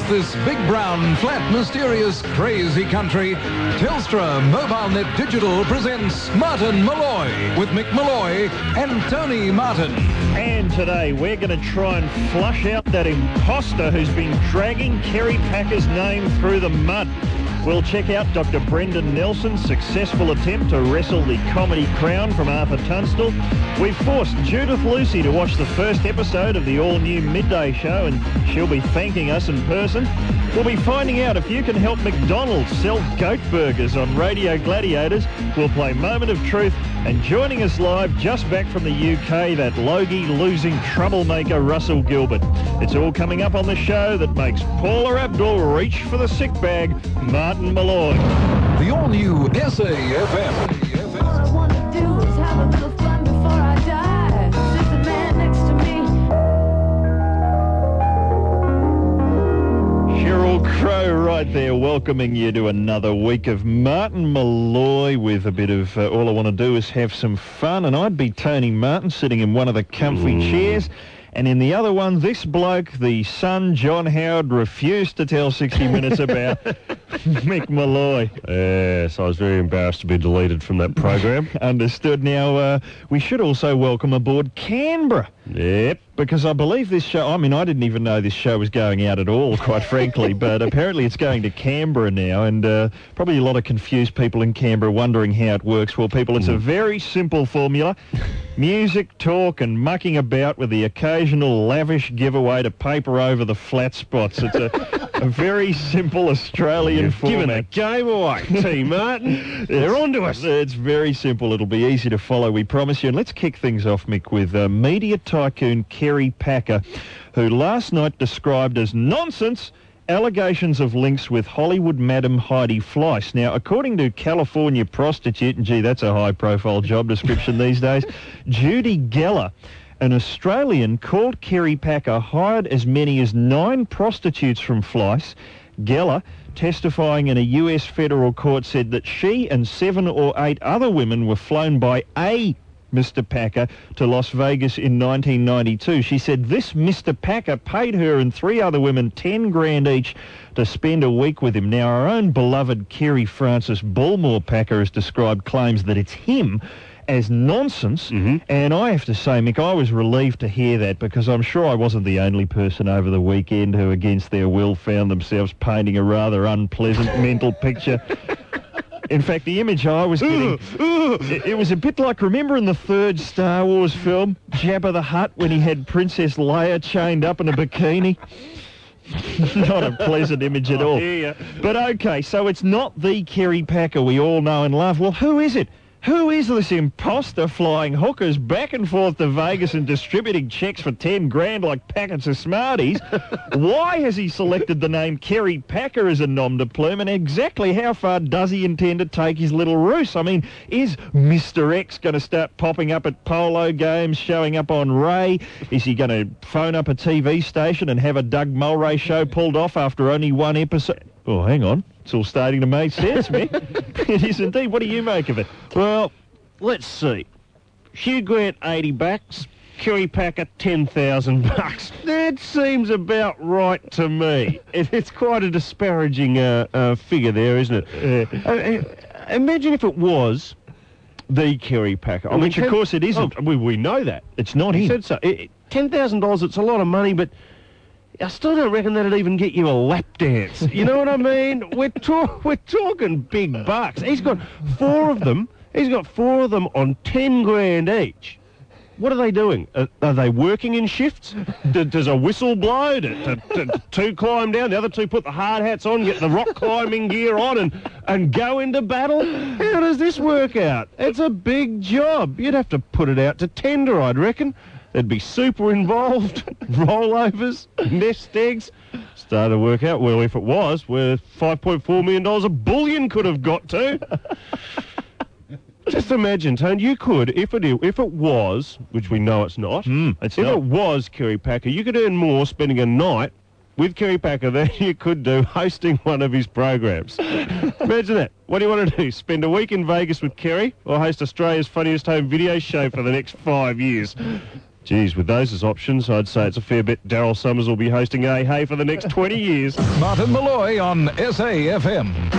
this big, brown, flat, mysterious, crazy country, Telstra Mobile Net Digital presents Martin Malloy with Mick Malloy and Tony Martin. And today we're going to try and flush out that imposter who's been dragging Kerry Packer's name through the mud. We'll check out Dr. Brendan Nelson's successful attempt to wrestle the comedy crown from Arthur Tunstall. We've forced Judith Lucy to watch the first episode of the all-new Midday Show, and she'll be thanking us in person. We'll be finding out if you can help McDonald's sell goat burgers on Radio Gladiators. We'll play Moment of Truth, and joining us live just back from the UK, that Logie losing troublemaker Russell Gilbert. It's all coming up on the show that makes Paula Abdul reach for the sick bag, Martin Malloy. The all-new SAFM. All I want to do is have a little fun before I die. Sit the man next to me. Sheryl Crow right there welcoming you to another week of Martin Malloy with a bit of all I want to do is have some fun. And I'd be Tony Martin sitting in one of the comfy chairs. And in the other one, this bloke, the son, John Howard, refused to tell 60 Minutes about Mick Malloy. Yes, I was very embarrassed to be deleted from that program. Understood. Now, we should also welcome aboard Canberra. Yep. Because I believe this show, I didn't even know this show was going out at all, quite frankly, but apparently it's going to Canberra now, and probably a lot of confused people in Canberra wondering how it works. Well, people, it's a very simple formula. Music, talk, and mucking about with the occasional lavish giveaway to paper over the flat spots. It's a very simple Australian format. Given the game away, T. Martin. They're on to us. It's very simple. It'll be easy to follow, we promise you. And let's kick things off, Mick, with media tycoon Kerry Packer, who last night described as nonsense allegations of links with Hollywood Madam Heidi Fleiss. Now, according to California prostitute, and gee, that's a high-profile job description these days, Judy Geller, an Australian, called Kerry Packer hired as many as 9 prostitutes from Fleiss. Geller, testifying in a US federal court, said that she and 7 or 8 other women were flown by a Mr. Packer to Las Vegas in 1992. She said this Mr. Packer paid her and 3 other women $10,000 each to spend a week with him. Now, our own beloved Kerry Francis Bullmore Packer has described claims that it's him as nonsense, and I have to say, Mick, I was relieved to hear that, because I'm sure I wasn't the only person over the weekend who, against their will, found themselves painting a rather unpleasant mental picture. In fact, the image I was getting, it was a bit like, remember in the 3rd Star Wars film, Jabba the Hutt, when he had Princess Leia chained up in a bikini? Not a pleasant image at all. But okay, so it's not the Kerry Packer we all know and love. Well, who is it? Who is this imposter flying hookers back and forth to Vegas and distributing checks for $10,000 like packets of Smarties? Why has he selected the name Kerry Packer as a nom de plume, and exactly how far does he intend to take his little ruse? I mean, is Mr. X going to start popping up at polo games, showing up on Ray? Is he going to phone up a TV station and have a Doug Mulray show pulled off after only 1 episode? Oh, hang on. It's all starting to make sense, Mick. It is indeed. What do you make of it? Well, let's see. Hugh Grant, $80. Kerry Packer, $10,000. That seems about right to me. It's quite a disparaging figure there, isn't it? Imagine if it was the Kerry Packer. Which, of course, it isn't. Oh, we know that. It's not He him. said so. $10,000, it's a lot of money, but I still don't reckon that'd even get you a lap dance. You know what I mean? We're talking big bucks. He's got 4 of them. He's got 4 of them on $10,000 each. What are they doing? Are they working in shifts? Does a whistle blow? Do 2 climb down, the other 2 put the hard hats on, get the rock climbing gear on and go into battle? How does this work out? It's a big job. You'd have to put it out to tender, I'd reckon. There'd be super involved, rollovers, nest eggs. Started to work out, well, if it was, where $5.4 million of bullion could have got to. Just imagine, Tone, you could, if it was, which we know it's not, if it was Kerry Packer, you could earn more spending a night with Kerry Packer than you could do hosting one of his programs. Imagine that. What do you want to do? Spend a week in Vegas with Kerry, or host Australia's funniest home video show for the next 5 years? Geez, with those as options, I'd say it's a fair bet Daryl Summers will be hosting A Hey for the next 20 years. Martin Malloy on SAFM.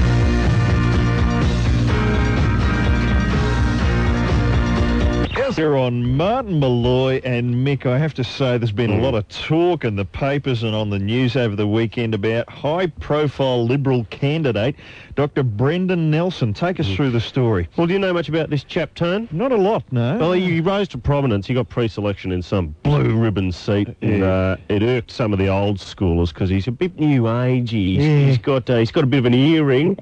Here on Martin Malloy and Mick, I have to say there's been a lot of talk in the papers and on the news over the weekend about high-profile Liberal candidate, Dr. Brendan Nelson. Take us through the story. Well, do you know much about this chap, Tone? Not a lot, no. Well, he rose to prominence. He got pre-selection in some blue ribbon seat. Yeah. And, it irked some of the old schoolers because he's a bit new agey. Yeah. He's got a bit of an earring.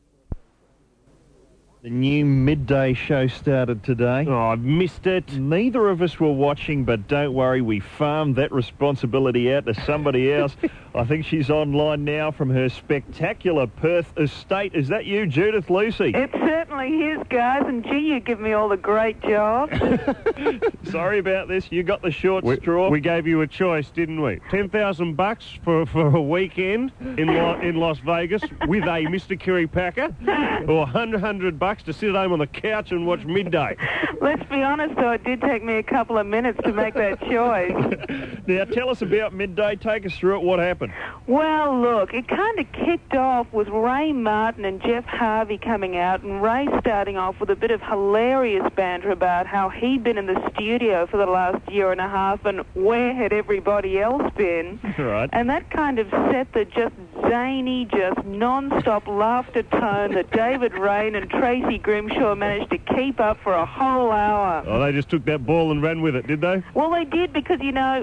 The new midday show started today. Oh, I've missed it. Neither of us were watching, but don't worry, we farmed that responsibility out to somebody else. I think she's online now from her spectacular Perth estate. Is that you, Judith Lucy? It certainly is, guys, and gee, you give me all the great jobs. Sorry about this. You got the short straw. We gave you a choice, didn't we? $10,000 for a weekend in Las Vegas with a Mr. Kerry Packer, or $100 to sit at home on the couch and watch Midday. Let's be honest, though, it did take me a couple of minutes to make that choice. Now, tell us about Midday. Take us through it. What happened? Well, look, it kind of kicked off with Ray Martin and Jeff Harvey coming out, and Ray starting off with a bit of hilarious banter about how he'd been in the studio for the last year and a half and where had everybody else been. Right. And that kind of set the just zany, just non-stop laughter tone that David Rain and Tracy Grimshaw managed to keep up for a whole hour. Oh, they just took that ball and ran with it, did they? Well, they did because,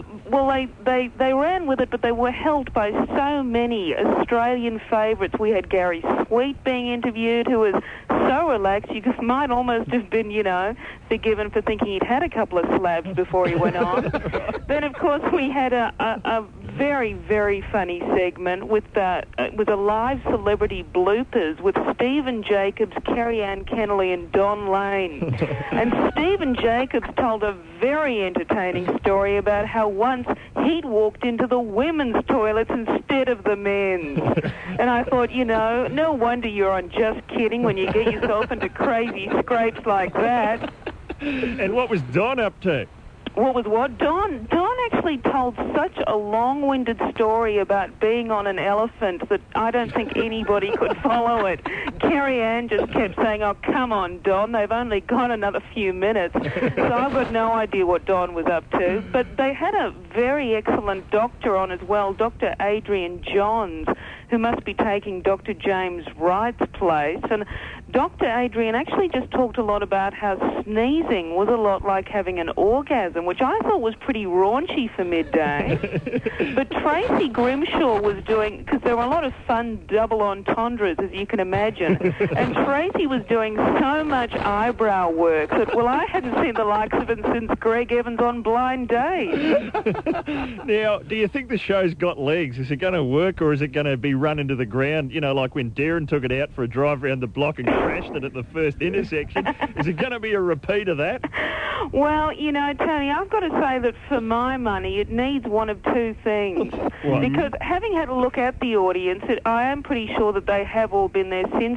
they ran with it, but they were helped by so many Australian favourites. We had Gary Sweet being interviewed, who was so relaxed you might almost have been, forgiven for thinking he'd had a couple of slabs before he went on. Then, of course, we had a very, very funny segment with a live celebrity bloopers with Stephen Jacobs, Kerry Ann Kennelly and Don Lane. And Stephen Jacobs told a very entertaining story about how once he'd walked into the women's toilets instead of the men's. And I thought, no wonder you're on Just Kidding when you get yourself into crazy scrapes like that. And what was Don up to? What was what? Don actually told such a long-winded story about being on an elephant that I don't think anybody could follow it. Kerry Ann just kept saying, oh, come on, Don, they've only got another few minutes. So I've got no idea what Don was up to. But they had a very excellent doctor on as well, Dr. Adrian Johns, who must be taking Dr. James Wright's place. And Dr. Adrian actually just talked a lot about how sneezing was a lot like having an orgasm, which I thought was pretty raunchy for midday. But Tracy Grimshaw was doing, because there were a lot of fun double entendres, as you can imagine, and Tracy was doing so much eyebrow work that, well, I hadn't seen the likes of it since Greg Evans on Blind Date. Now, do you think the show's got legs? Is it going to work, or is it going to be run into the ground, like when Darren took it out for a drive around the block and crashed it at the first intersection? Is it going to be a repeat of that? Well, Tony, I've got to say that for my money, it needs one of two things. What? Because having had a look at the audience, I am pretty sure that they have all been there since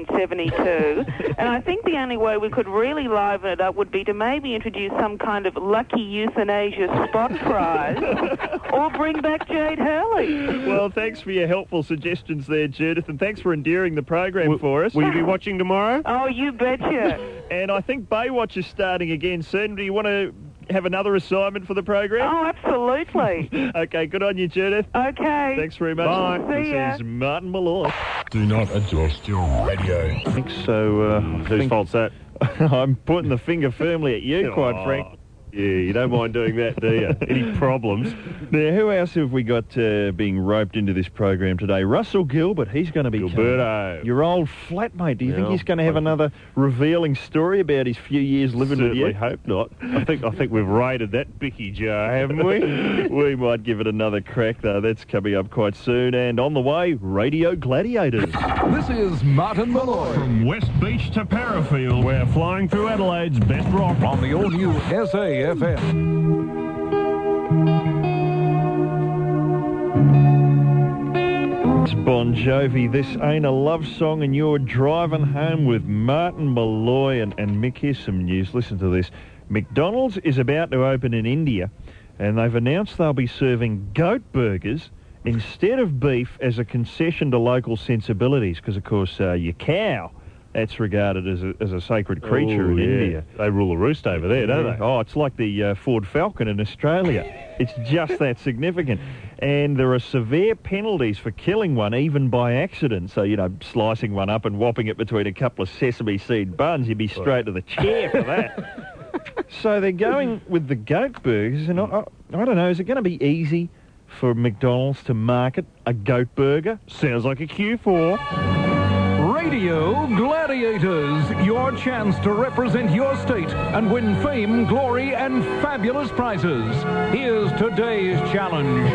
1972. And I think the only way we could really liven it up would be to maybe introduce some kind of lucky euthanasia spot prize or bring back Jade Hurley. Well, thanks for your helpful suggestions there, Judith, and thanks for endearing the program for us. Will you be watching tomorrow? Oh, you betcha. And I think Baywatch is starting again soon. Do you want to have another assignment for the program? Oh, absolutely. Okay, good on you, Judith. Okay. Thanks very much. Bye. See ya. This is Martin Malloy. Do not adjust your radio. So, Whose fault's that? I'm putting the finger firmly at you, quite Oh. frankly. Yeah, you don't mind doing that, do you? Any problems? Now, who else have we got being roped into this program today? Russell Gilbert, he's going to be Gilberto. your old flatmate. Do you think Yeah, he's going to have another revealing story about his few years living with Certainly you? hope not. I think we've raided that Bicky jar, haven't we? We might give it another crack, though. That's coming up quite soon. And on the way, Radio Gladiators. This is Martin Malloy From West Beach to Parafield, we're flying through Adelaide's best rock. on the all-new SAFM. It's Bon Jovi. This ain't a love song, and you're driving home with Martin Malloy and Mick. Here's some news. Listen to this. McDonald's is about to open in India, and they've announced they'll be serving goat burgers instead of beef as a concession to local sensibilities, because, of course, your cow, that's regarded as a sacred creature in India. They rule the roost over there, don't they? Oh, it's like the Ford Falcon in Australia. It's just that significant. And there are severe penalties for killing one, even by accident. So, slicing one up and whopping it between a couple of sesame seed buns, you'd be straight to the chair for that. So they're going with the goat burgers, and I don't know, is it going to be easy for McDonald's to market a goat burger? Sounds like a Q4. Radio Gladiators, your chance to represent your state and win fame, glory, and fabulous prizes. Here's today's challenge.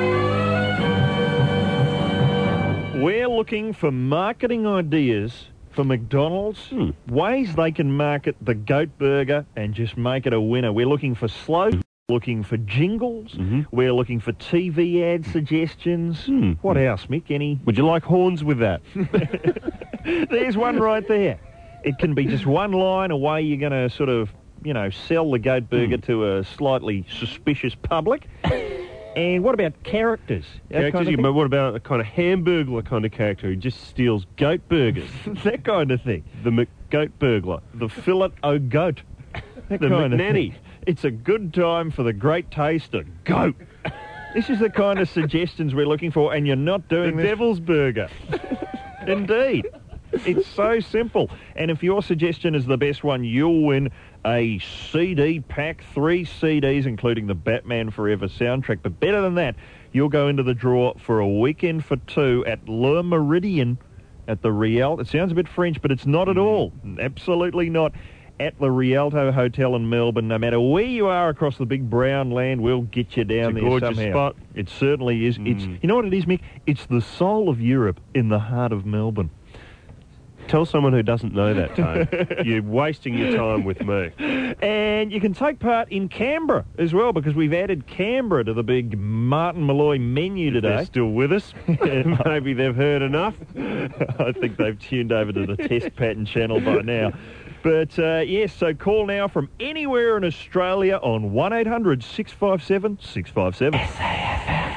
We're looking for marketing ideas for McDonald's, ways they can market the goat burger and just make it a winner. We're looking for slogans, looking for jingles, we're looking for TV ad suggestions. What else, Mick? Any? Would you like horns with that? There's one right there. It can be just one line, a way you're going to sort of, sell the goat burger to a slightly suspicious public. And what about characters? What about a kind of Hamburglar kind of character who just steals goat burgers? That kind of thing. The McGoat burglar. The fillet o' goat. The McNanny. It's a good time for the great taste of goat. This is the kind of suggestions we're looking for, and you're not doing The this. devil's burger. Indeed. It's so simple. And if your suggestion is the best one, you'll win a CD pack, 3 CDs, including the Batman Forever soundtrack. But better than that, you'll go into the draw for a weekend for 2 at Le Meridien at the Rialto. It sounds a bit French, but it's not at all. Absolutely not. At the Rialto Hotel in Melbourne. No matter where you are across the big brown land, we'll get you down there gorgeous somehow. spot. It certainly is. It's, you know what it is, Mick? It's the soul of Europe in the heart of Melbourne. Tell someone who doesn't know that, Tone. You're wasting your time with me. And you can take part in Canberra as well, because we've added Canberra to the big Martin Malloy menu If today. they're still with us. Maybe they've heard enough. I think they've tuned over to the Test Pattern channel by now. But, yes, so call now from anywhere in Australia on 1800 657 657.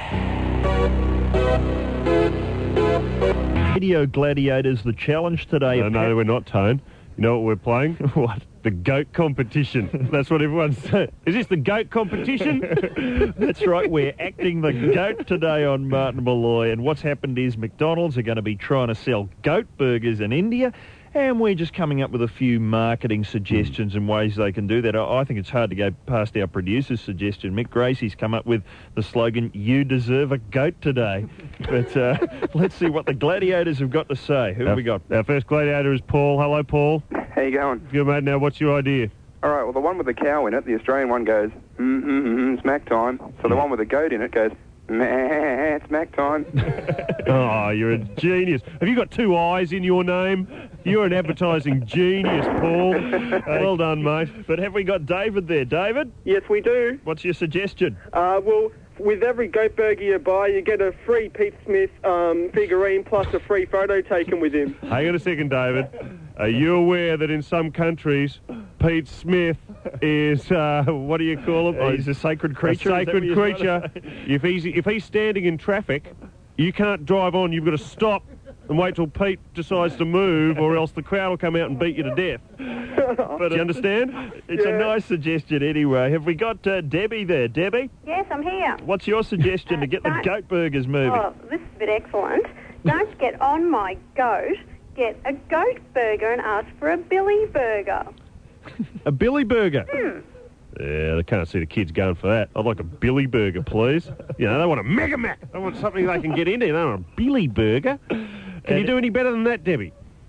Radio Gladiators, the challenge today. No, we're not, Tone. You know what we're playing? What? The goat competition. That's what everyone's saying. Is this the goat competition? That's right, we're acting the goat today on Martin Malloy, and what's happened is McDonald's are going to be trying to sell goat burgers in India, and we're just coming up with a few marketing suggestions and ways they can do that. I think it's hard to go past our producer's suggestion. Mick Gracie's come up with the slogan, "You deserve a goat today." But let's see what the Gladiators have got to say. Who have we got? Our first gladiator is Paul. Hello, Paul. How you going? Good, mate. Now, what's your idea? All right, well, the one with the cow in it, the Australian one goes, smack time. So the one with the goat in it goes, meh, smack time. Oh, you're a genius. Have you got 2 eyes in your name? You're an advertising genius, Paul. Well done, mate. But have we got David there? David, Yes, we do. what's your suggestion? Well, with every goat burger you buy, you get a free Pete Smith figurine plus a free photo taken with him. Hang on a second, David. Are you aware that in some countries, Pete Smith is, what do you call him? He's a sacred creature. A is that sacred what you're trying creature. to say? If he's standing in traffic, you can't drive on. You've got to stop and wait till Pete decides to move, or else the crowd will come out and beat you to death. But Do you understand? It's a nice suggestion anyway. Have we got Debbie there? Debbie, Yes, I'm here. what's your suggestion to get the goat burgers moving? Oh, this is a bit excellent. Don't get on my goat. Get a goat burger and ask for a Billy burger. A Billy burger. Yeah, they can't see the kids going for that. I'd like a Billy burger, please. You know, they want a Mega Mac. They want something they can get into. They don't want a Billy burger. Can you do any better than that, Debbie?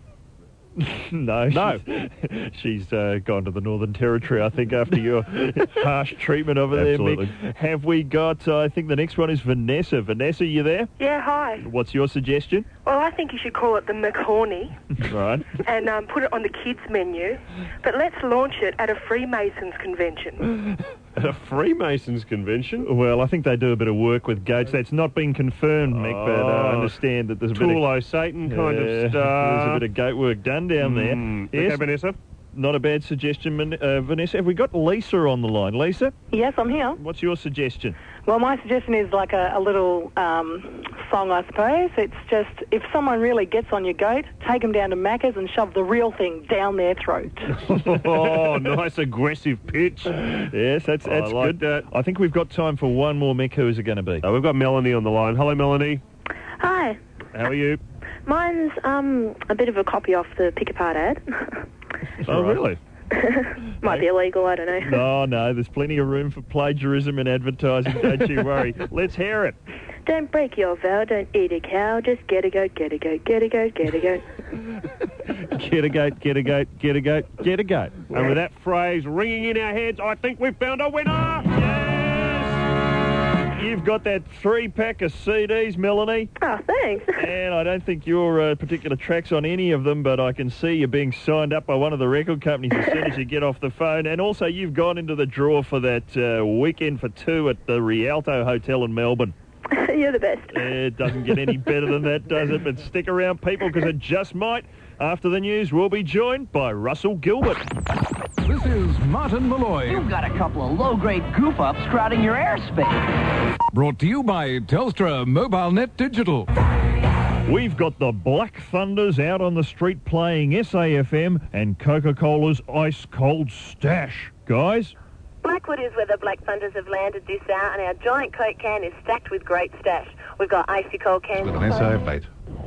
No. She's gone to the Northern Territory, I think, after your harsh treatment over Absolutely. there, Mick. Have we got, I think the next one is Vanessa. Vanessa, you there? Yeah, hi. What's your suggestion? Well, I think you should call it the McHorny Right. and put it on the kids' menu. But let's launch it at a Freemasons convention. At a Freemasons convention? Well, I think they do a bit of work with goats. That's not been confirmed, Mick, but I understand that there's a bit of... Tool o' Satan kind of There's a stuff. bit of goat work done down there. Okay, Yes? Vanessa? Not a bad suggestion, Vanessa. Have we got Lisa on the line? Lisa, Yes, I'm here. what's your suggestion? Well, my suggestion is like a little song, I suppose. It's just, if someone really gets on your goat, take them down to Macca's and shove the real thing down their throat. Oh, nice aggressive pitch. Yes, that's I like good. that. I think we've got time for one more, Mick. Who is it going to be? We've got Melanie on the line. Hello, Melanie. Hi. How are you? Mine's a bit of a copy off the Pick Apart ad. Oh, really? Might be illegal, I don't know. No, there's plenty of room for plagiarism in advertising, don't you worry. Let's hear it. Don't break your vow, don't eat a cow, just get a goat, get a goat, get a goat, get a goat. Get a goat, get a goat, get a goat, get a goat. And with that phrase ringing in our heads, I think we've found a winner! You've got that 3-pack of CDs, Melanie. Oh, thanks. And I don't think your particular track's on any of them, but I can see you being signed up by one of the record companies as soon as you get off the phone. And also, you've gone into the draw for that weekend for 2 at the Rialto Hotel in Melbourne. You're the best. It doesn't get any better than that, does it? But stick around, people, because it just might. After the news, we'll be joined by Russell Gilbert. This is Martin Malloy. You've got a couple of low-grade goof-ups crowding your airspace. Brought to you by Telstra MobileNet Digital. We've got the Black Thunders out on the street playing SAFM and Coca-Cola's Ice Cold Stash. Guys? Blackwood is where the Black Thunders have landed this hour, and our giant Coke can is stacked with great stash. We've got icy cold cans. With an SAF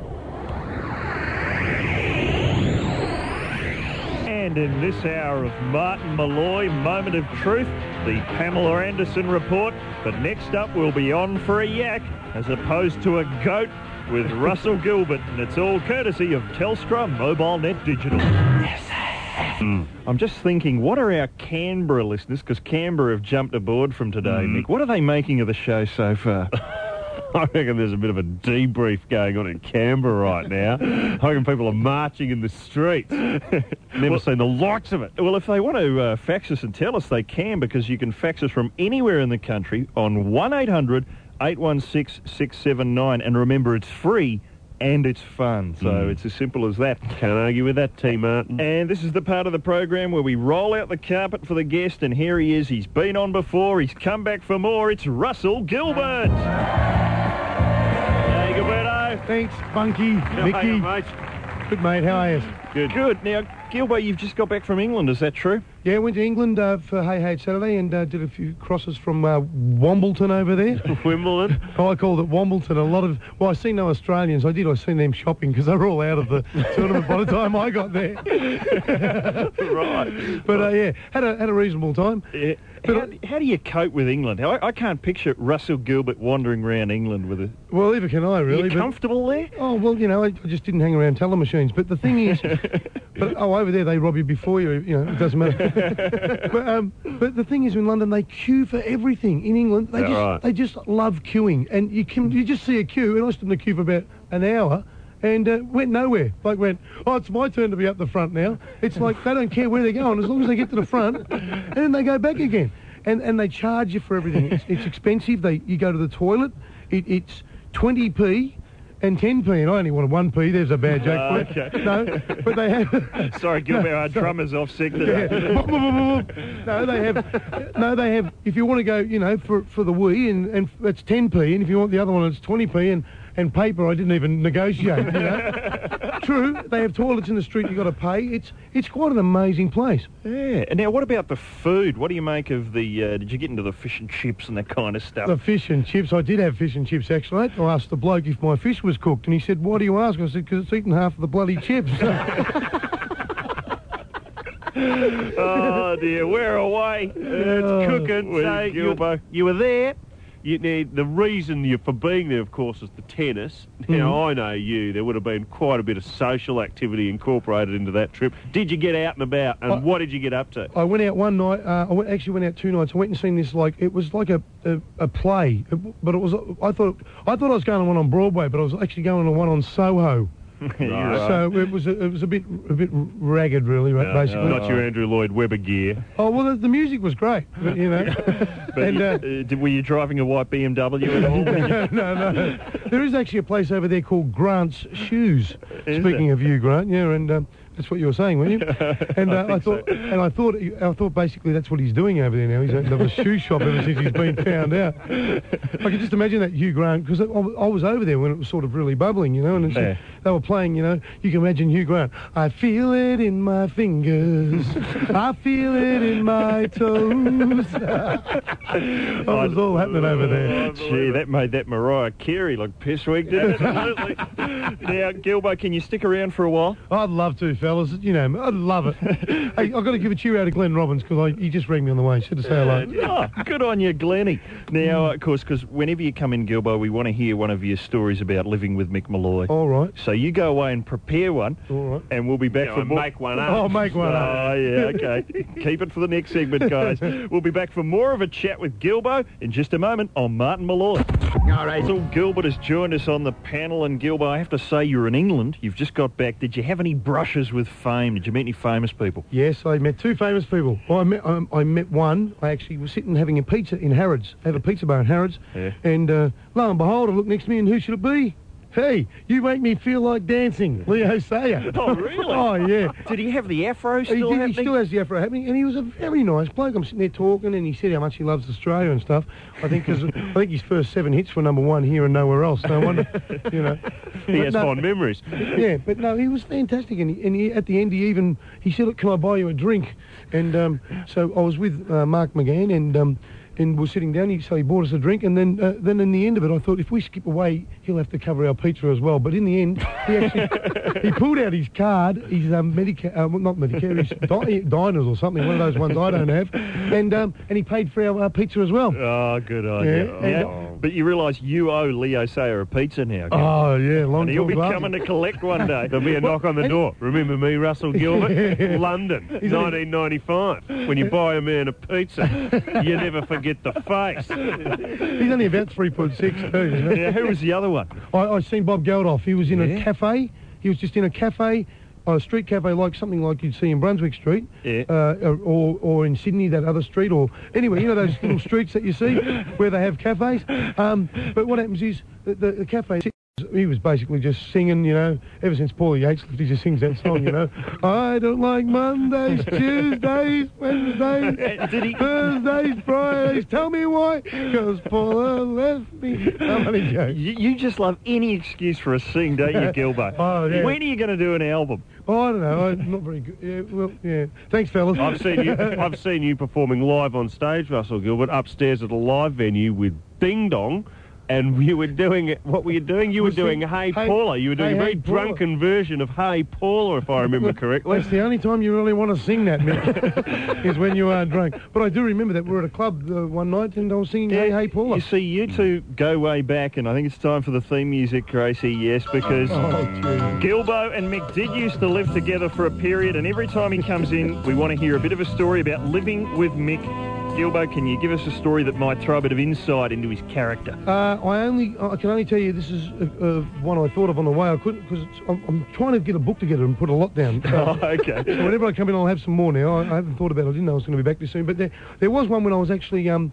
And in this hour of Martin Malloy, Moment of Truth, the Pamela Anderson report. But next up, we'll be on for a yak as opposed to a goat with Russell Gilbert. And it's all courtesy of Telstra MobileNet Digital. I'm just thinking, what are our Canberra listeners, because Canberra have jumped aboard from today, Mick, what are they making of the show so far? I reckon there's a bit of a debrief going on in Canberra right now. I reckon people are marching in the streets. Never seen the likes of it. Well, if they want to fax us and tell us, they can, because you can fax us from anywhere in the country on 1-800-816-679. And remember, it's free and it's fun. So it's as simple as that. Can't argue with that, T. Martin. And this is the part of the program where we roll out the carpet for the guest, and here he is. He's been on before. He's come back for more. It's Russell Gilbert. Hey, Gilberto. Thanks, Bunky, Mickey. Mate. Good, mate. How are you? Good. Now, Gilbert, you've just got back from England. Is that true? Yeah, went to England for Hey Hey Saturday and did a few crosses from Wombleton over there. Wimbledon? I called it Wombleton. I see no Australians. I seen them shopping because they were all out of the tournament by the time I got there. Right. But yeah, had a reasonable time. Yeah. How do you cope with England? I can't picture Russell Gilbert wandering around England with a... Well, neither can I, really. Are you comfortable there? Oh, well, I just didn't hang around telemachines. But the thing is... over there they rob you before you, it doesn't matter. But the thing is, in London, they queue for everything. In England, they just love queuing. And you just see a queue, and I stood in the queue for about an hour, and went nowhere. Like went, it's my turn to be up the front now. It's like they don't care where they're going as long as they get to the front, and then they go back again. And they charge you for everything. It's expensive. You go to the toilet, it's 20p and 10p, and I only wanted 1p. There's a bad joke for you. Okay. No, but they have... Sorry, Gilbert, our drummer's off sick today. No, they have... If you want to go, for the wee, and it's 10p, and if you want the other one, it's 20p, and paper, I didn't even negotiate, True, they have toilets in the street you've got to pay. It's quite an amazing place. Yeah. And now, what about the food? What do you make of the... did you get into the fish and chips and that kind of stuff? The fish and chips, I did have fish and chips, actually. I asked the bloke if my fish was cooked, and he said, why do you ask? I said, because it's eaten half of the bloody chips. Oh, dear, we're away. It's cooking. Well, Gilbo, you were there. The reason for being there, of course, is the tennis. Now, I know there would have been quite a bit of social activity incorporated into that trip. Did you get out and about, and what did you get up to? I went out one night. I actually went out 2 nights. I went and seen this, it was like a play, but it was. I thought I was going to one on Broadway, but I was actually going to one on Soho. Right. So it was a bit ragged, really, basically. Not your Andrew Lloyd Webber gear. Oh well, the music was great, but, But were you driving a white BMW at all? No. There is actually a place over there called Grant's Shoes. Speaking of you, Grant, yeah, and That's what you were saying, weren't you? And I thought basically that's what he's doing over there now. He's opened up a shoe shop ever since he's been found out. I could just imagine that Hugh Grant, because I was over there when it was sort of really bubbling, you know, and they were playing, you know, you can imagine Hugh Grant. I feel it in my fingers. I feel it in my toes. That was all happening over there. Gee, that made that Mariah Carey look pissweak, didn't it? Absolutely. Now, Gilbo, can you stick around for a while? I'd love to, fellas. You know, I'd love it. Hey, I've got to give a cheer out to Glenn Robbins because he just rang me on the way. Should have said hello. Oh, good on you, Glennie. Now, of course, because whenever you come in, Gilbo, we want to hear one of your stories about living with Mick Molloy. All right. So you go away and prepare one. All right. And we'll be back for more. Make one up. Oh, make one up. Oh, yeah, okay. Keep it for the next segment, guys. We'll be back for more of a chat with Gilbo in just a moment on Martin Molloy. All right. Russell Gilbert has joined us on the panel, and Gilbo, I have to say you're in England. You've just got back. Did you have any brushes with fame? Did you meet any famous people? Yes, I met two famous people. Well, I met one. I actually was sitting having a pizza in Harrods. I have a pizza bar in Harrods. Yeah. And lo and behold, I looked next to me, and who should it be? Hey, you make me feel like dancing, Leo Sayer. Oh, really? Oh, yeah. Did he have the afro still He happening? still has the afro happening, and he was a very nice bloke. I'm sitting there talking, and he said how much he loves Australia and stuff. I think his first 7 hits were #1 here and nowhere else. No wonder, you know. He has fond memories. Yeah, but no, he was fantastic, and he, at the end he said, "Look, can I buy you a drink?" And so I was with Mark McGann, and we're sitting down, so he bought us a drink, and then in the end of it, I thought, if we skip away, he'll have to cover our pizza as well. But in the end, he pulled out his card, his not Medicare, his diners or something, one of those ones I don't have, and he paid for our pizza as well. Oh, good idea. But you realise you owe Leo Sayer a pizza now. Oh, yeah, long time. And he'll be coming to collect one day. There'll be a knock on the door. Remember me, Russell Gilbert? London, 1995. When you buy a man a pizza, you never forget the face. He's only about 3'6" too, isn't he? Yeah, who was the other one? I seen Bob Geldof. He was in a cafe. He was just in a cafe, a street cafe, like something like you'd see in Brunswick Street, or in Sydney, that other street, or anyway, you know those little streets that you see where they have cafes. But what happens is the cafe. He was basically just singing, you know, ever since Paulie Yates left, he just sings that song, you know. I don't like Mondays, Tuesdays, Wednesdays, Thursdays, Fridays. Tell me why, because Paula left me. Somebody goes. You just love any excuse for a sing, don't you, Gilbo? Oh, yeah. When are you going to do an album? Oh, I don't know. I'm not very good. Yeah, well, yeah. Thanks, fellas. I've seen you performing live on stage, Russell Gilbert, upstairs at a live venue with Ding Dong. And you were doing it. What were you doing? You were doing Hey Paula. You were doing a very drunken version of Hey Paula, if I remember correctly. That's the only time you really want to sing that, Mick, is when you are drunk. But I do remember that we were at a club one night and I was singing Hey Paula. You see, you two go way back, and I think it's time for the theme music, Gracie, yes, because Gilbo and Mick did used to live together for a period, and every time he comes in, we want to hear a bit of a story about living with Mick. Gilbo, can you give us a story that might throw a bit of insight into his character? I can only tell you this is one I thought of on the way. I couldn't, because I'm trying to get a book together and put a lot down. Okay. So whenever I come in, I'll have some more now. I haven't thought about it. I didn't know I was going to be back this soon. But there was one when I was actually, I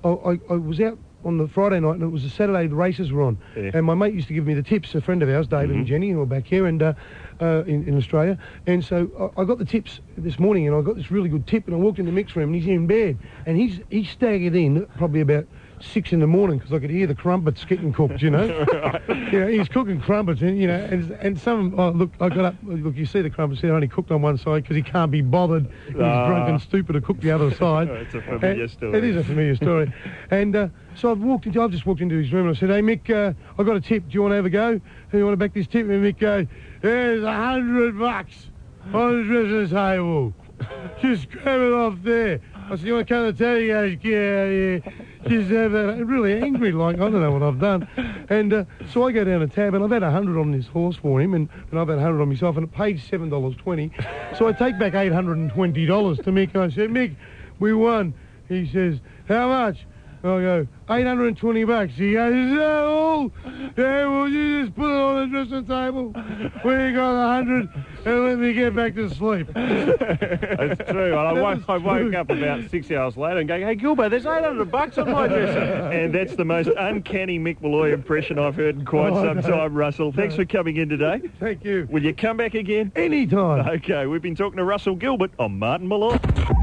was out on the Friday night, and it was a Saturday, the races were on. Yeah. And my mate used to give me the tips, a friend of ours, David and Jenny, who are back here and in Australia. And so I got the tips this morning, and I got this really good tip, and I walked in the mix room, and he's in bed. And he staggered in probably about 6 in the morning, because I could hear the crumpets getting cooked, you know. You know, he's cooking crumpets, and, you know, and some, look, I got up, look, you see the crumpets, they're only cooked on one side because he can't be bothered. He's drunk and stupid to cook the other side. It's a familiar story. It is a familiar story. And so I've just walked into his room and I said, hey, Mick, I got a tip. Do you want to have a go? Do you want to back this tip? And Mick goes, there's $100 on the dressing table. Just grab it off there. I said, you want to come to the telly? He goes, yeah. Just have that. Really angry, like, I don't know what I've done. And so I go down a tab, and I've had 100 on this horse for him, and I've had 100 on myself, and it paid $7.20. So I take back $820 to Mick, and I said, Mick, we won. He says, how much? I go, $820. He goes, is that all? Yeah, well, you just put it on the dressing table. We got 100 and let me get back to sleep. That's true. I woke up about 6 hours later and going, hey, Gilbert, there's $800 on my dresser. And that's the most uncanny Mick Malloy impression I've heard in quite some time, Russell. Thanks for coming in today. Thank you. Will you come back again? Anytime. Okay, we've been talking to Russell Gilbert on Martin Malloy.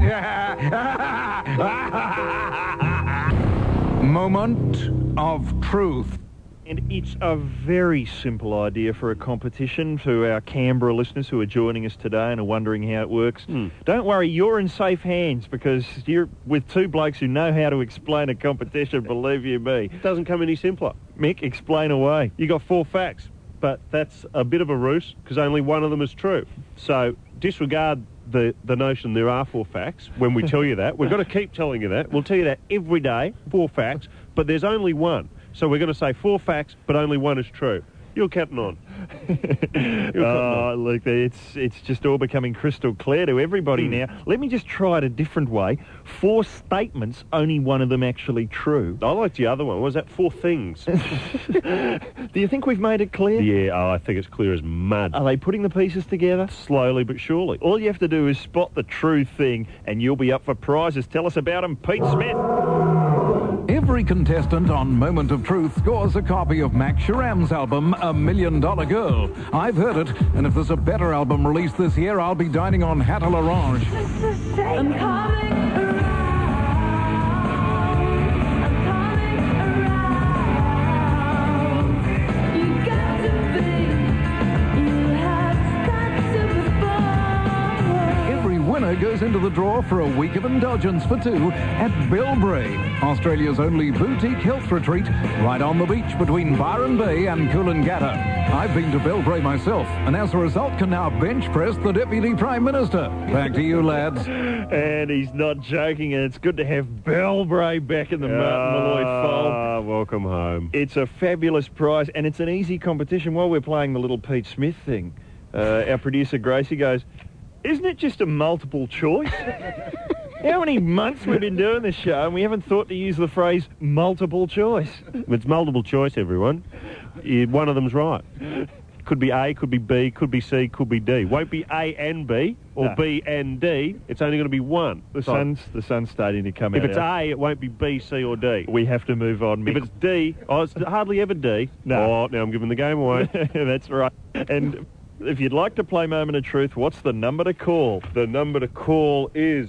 Moment of truth. And it's a very simple idea for a competition to our Canberra listeners who are joining us today and are wondering how it works. Don't worry, you're in safe hands because you're with two blokes who know how to explain a competition, believe you me. It doesn't come any simpler. Mick, explain away. You got 4 facts, but that's a bit of a ruse because only one of them is true. So disregard the notion there are 4 facts when we tell you that. We've got to keep telling you that. We'll tell you that every day, 4 facts, but there's only one. So we're going to say 4 facts, but only one is true. You're counting on. Look, it's just all becoming crystal clear to everybody now. Let me just try it a different way. 4 statements, only one of them actually true. I liked the other one. Was that 4 things? Do you think we've made it clear? Yeah, I think it's clear as mud. Are they putting the pieces together? Slowly but surely. All you have to do is spot the true thing and you'll be up for prizes. Tell us about them, Pete Smith. Every contestant on Moment of Truth scores a copy of Max Sharam's album, $1 Million Girl. I've heard it, and if there's a better album released this year, I'll be dining on Hatta L'Orange. I'm coming around. You got to be. You have got to be. Every winner goes into the draw for a week of indulgence for 2 at Bellbrae, Australia's only boutique health retreat, right on the beach between Byron Bay and Coolangatta. I've been to Bellbrae myself, and as a result can now bench press the Deputy Prime Minister. Back to you, lads. And he's not joking, and it's good to have Bellbrae back in the Martin Malloy fold. Welcome home. It's a fabulous prize, and it's an easy competition. While we're playing the little Pete Smith thing, our producer Gracie goes, isn't it just a multiple choice? How many months we've been doing this show and we haven't thought to use the phrase multiple choice? It's multiple choice, everyone. One of them's right. Could be A, could be B, could be C, could be D. Won't be A and B or B and D. It's only going to be one. The sun's starting to come out. If it's A, it won't be B, C or D. We have to move on, Mick. If it's D, it's hardly ever D. No. Oh, now I'm giving the game away. That's right. And if you'd like to play Moment of Truth, what's the number to call? The number to call is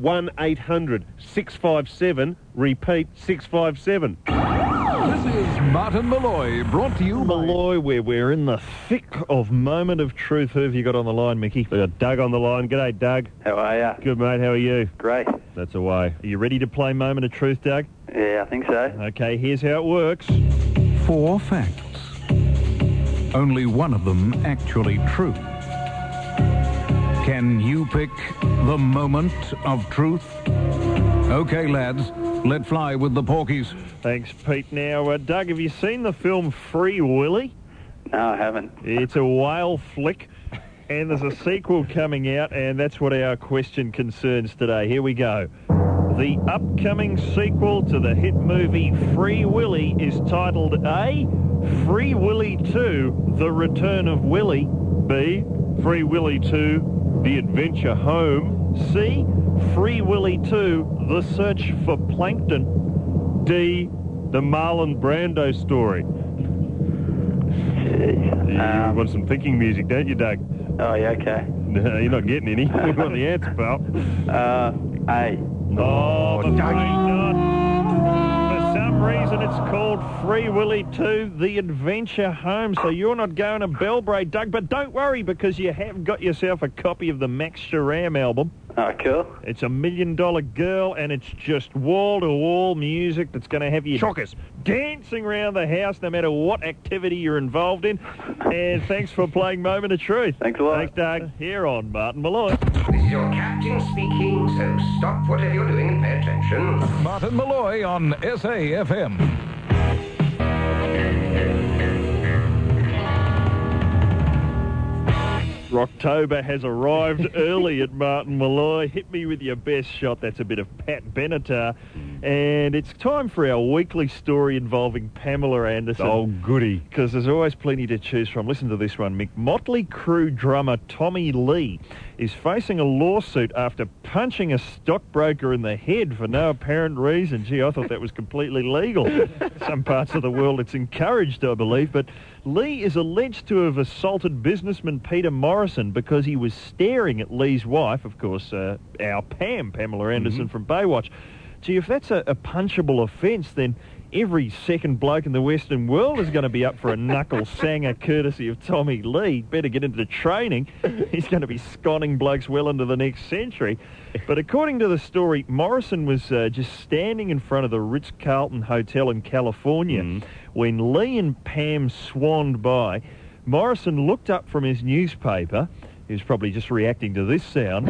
1-800-657, repeat, 657. This is Martin Malloy, brought to you by Malloy, where we're in the thick of Moment of Truth. Who have you got on the line, Mickey? We got Doug on the line. G'day, Doug. How are ya? Good, mate. How are you? Great. That's away. Are you ready to play Moment of Truth, Doug? Yeah, I think so. Okay, here's how it works. 4 facts. Only one of them actually true. Can you pick the moment of truth? Okay, lads, let fly with the porkies. Thanks, Pete. Now, Doug, have you seen the film Free Willy? No, I haven't. It's a whale flick, and there's a sequel coming out, and that's what our question concerns today. Here we go. The upcoming sequel to the hit movie Free Willy is titled A, Free Willy 2, The Return of Willy, B, Free Willy 2, The Adventure Home, C, Free Willy 2, The Search for Plankton, D, The Marlon Brando Story. Jeez. You want some thinking music, don't you, Doug? Oh, yeah, okay. No, you're not getting any. We want the answer, pal. A. Oh, Dougie. For some reason, it's called Free Willy 2, The Adventure Home. So you're not going to Bellbrae, Doug. But don't worry, because you have got yourself a copy of the Max Sharam album. Oh, cool. It's $1 Million Girl, and it's just wall-to-wall music that's going to have you Chockers. dancing around the house no matter what activity you're involved in. And thanks for playing Moment of Truth. Thanks a lot. Thanks, Doug. Here on Martin Malloy. This is your captain speaking, so stop whatever you're doing and pay attention. Martin Malloy on SAFM. Rocktober has arrived early at Martin Malloy. Hit me with your best shot. That's a bit of Pat Benatar. And it's time for our weekly story involving Pamela Anderson. Oh, goody. Because there's always plenty to choose from. Listen to this one, Mick. Motley Crue drummer Tommy Lee is facing a lawsuit after punching a stockbroker in the head for no apparent reason. Gee, I thought that was completely legal. Some parts of the world it's encouraged, I believe. But Lee is alleged to have assaulted businessman Peter Morrison because he was staring at Lee's wife, of course, our Pamela Anderson from Baywatch. Gee, if that's a punchable offence, then every second bloke in the Western world is going to be up for a knuckle sanger courtesy of Tommy Lee. Better get into training. He's going to be sconning blokes well into the next century. But according to the story, Morrison was just standing in front of the Ritz-Carlton Hotel in California when Lee and Pam swanned by. Morrison looked up from his newspaper. He was probably just reacting to this sound,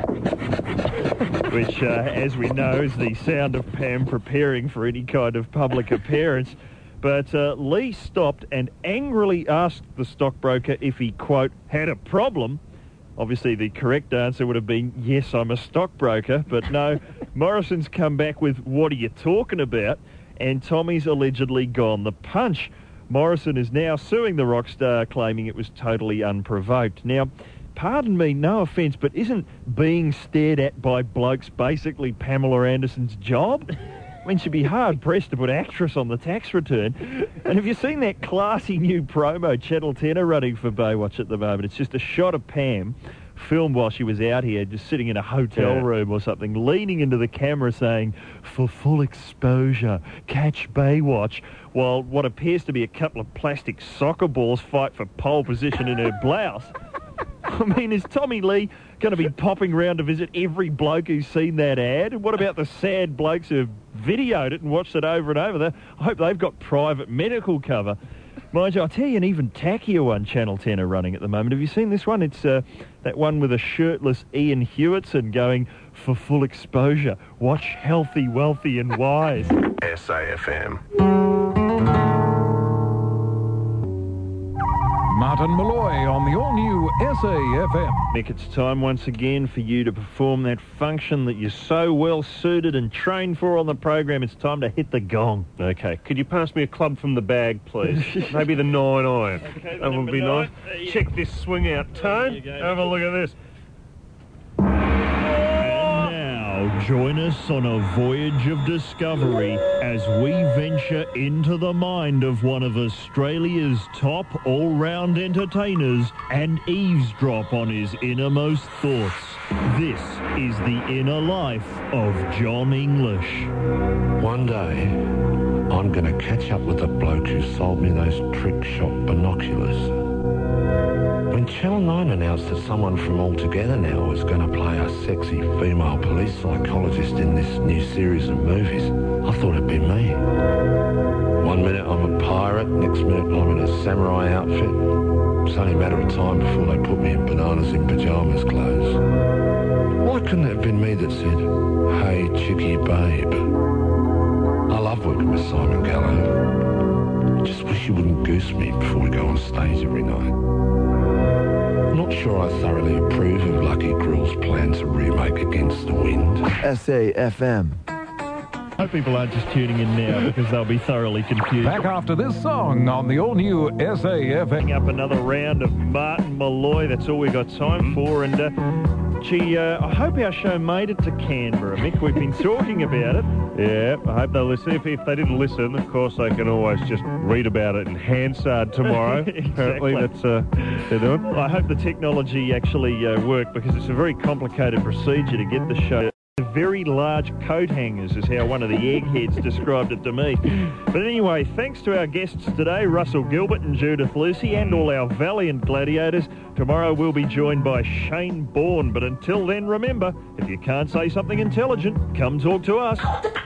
which, as we know, is the sound of Pam preparing for any kind of public appearance. But Lee stopped and angrily asked the stockbroker if he, quote, had a problem. Obviously, the correct answer would have been, yes, I'm a stockbroker. But no, Morrison's come back with, what are you talking about? And Tommy's allegedly gone the punch. Morrison is now suing the rock star, claiming it was totally unprovoked. Now, pardon me, no offence, but isn't being stared at by blokes basically Pamela Anderson's job? I mean, she'd be hard-pressed to put actress on the tax return. And have you seen that classy new promo Channel 10 are running for Baywatch at the moment? It's just a shot of Pam, filmed while she was out here, just sitting in a hotel room or something, leaning into the camera saying, for full exposure, catch Baywatch, while what appears to be a couple of plastic soccer balls fight for pole position in her blouse. I mean, is Tommy Lee going to be popping round to visit every bloke who's seen that ad? And what about the sad blokes who've videoed it and watched it over and over? I hope they've got private medical cover. Mind you, I'll tell you an even tackier one Channel 10 are running at the moment. Have you seen this one? It's that one with a shirtless Ian Hewitson going, for full exposure, watch Healthy, Wealthy and Wise. SAFM. Martin Malloy on the all-new SAFM. Nick, it's time once again for you to perform that function that you're so well suited and trained for on the program. It's time to hit the gong. Okay, could you pass me a club from the bag, please? Maybe the 9-iron. Okay, that would be nice. Check this swing out, Tone. Have a look at this. Join us on a voyage of discovery as we venture into the mind of one of Australia's top all-round entertainers and eavesdrop on his innermost thoughts. This is the inner life of John English. One day, I'm going to catch up with the bloke who sold me those trick shop binoculars. When Channel 9 announced that someone from All Together Now was going to play a sexy female police psychologist in this new series of movies, I thought it'd be me. 1 minute I'm a pirate, next minute I'm in a samurai outfit. It's only a matter of time before they put me in bananas in pyjamas clothes. Why couldn't it have been me that said, hey, chickie babe? I love working with Simon Gallo. I just wish he wouldn't goose me before we go on stage every night. Not sure I thoroughly approve of Lucky Grill's plan to remake Against the Wind. SAFM. Hope people aren't just tuning in now because they'll be thoroughly confused. Back after this song on the all-new SAFM. Up another round of Martin Malloy. That's all we got time for. And, I hope our show made it to Canberra, Mick. We've been talking about it. Yeah, I hope they'll listen. If they didn't listen, of course, they can always just read about it in Hansard tomorrow. Exactly. Apparently, that's they're doing. I hope the technology actually worked because it's a very complicated procedure to get the show. Very large coat hangers is how one of the eggheads described it to me. But anyway, thanks to our guests today, Russell Gilbert and Judith Lucy, and all our valiant gladiators. Tomorrow we'll be joined by Shane Bourne. But until then, remember, if you can't say something intelligent, come talk to us.